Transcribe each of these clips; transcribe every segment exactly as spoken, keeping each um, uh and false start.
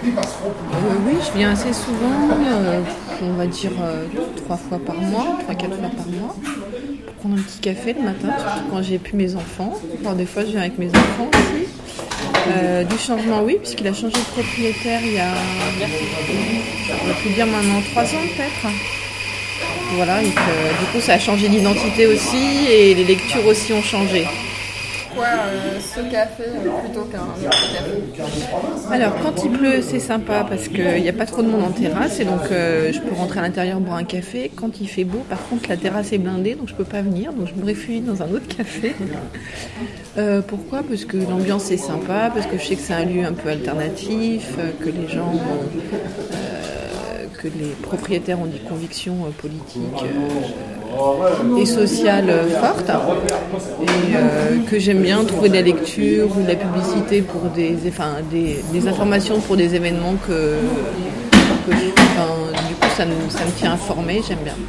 Euh, oui, je viens assez souvent, euh, on va dire euh, trois fois par mois, trois, quatre fois par mois, pour prendre un petit café le matin, surtout quand j'ai plus mes enfants. Alors des fois, je viens avec mes enfants aussi. Euh, du changement, oui, puisqu'il a changé de propriétaire il y a, on va plus dire maintenant trois ans peut-être. Voilà, donc euh, du coup, ça a changé d'identité aussi et les lectures aussi ont changé. Pourquoi euh, ce café plutôt qu'un autre café? Alors, quand il pleut, c'est sympa parce qu'il n'y a pas trop de monde en terrasse et donc euh, je peux rentrer à l'intérieur boire un café. Quand il fait beau, par contre, la terrasse est blindée donc je ne peux pas venir, donc je me réfugie dans un autre café. Euh, pourquoi ? Parce que l'ambiance est sympa, parce que je sais que c'est un lieu un peu alternatif, euh, que les gens ont, euh, que les propriétaires ont des convictions euh, politiques euh, et sociales euh, fortes, et euh, que j'aime bien trouver de la lecture ou de la publicité pour des, enfin, des, des informations pour des événements que, que je, enfin, du coup ça me, ça me tient informée, j'aime bien.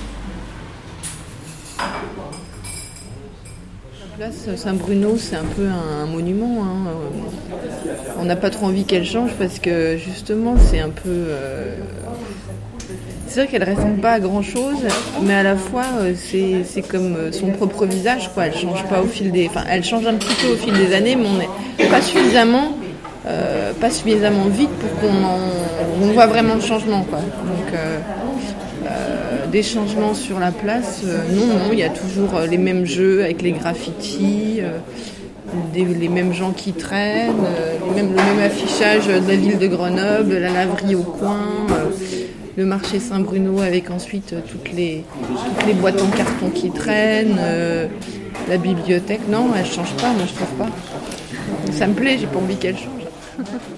La place Saint-Bruno, c'est un peu un, un monument. Hein. On n'a pas trop envie qu'elle change parce que justement, c'est un peu. Euh... C'est vrai qu'elle ne ressemble pas à grand-chose, mais à la fois, c'est, c'est comme son propre visage, quoi. Elle change pas au fil des. Enfin, elle change un petit peu au fil des années, mais on n'est pas suffisamment, euh, pas suffisamment vite pour qu'on en, on voit vraiment le changement, quoi. Donc. Euh... Euh, des changements sur la place, euh, non, non, il y a toujours euh, les mêmes jeux avec les graffitis, euh, des, les mêmes gens qui traînent, euh, les mêmes, le même affichage de la ville de Grenoble, la laverie au coin, euh, le marché Saint-Bruno avec ensuite euh, toutes, les, toutes les boîtes en carton qui traînent, euh, la bibliothèque. Non, elle ne change pas, moi je trouve pas. Ça me plaît, j'ai pas envie qu'elle change.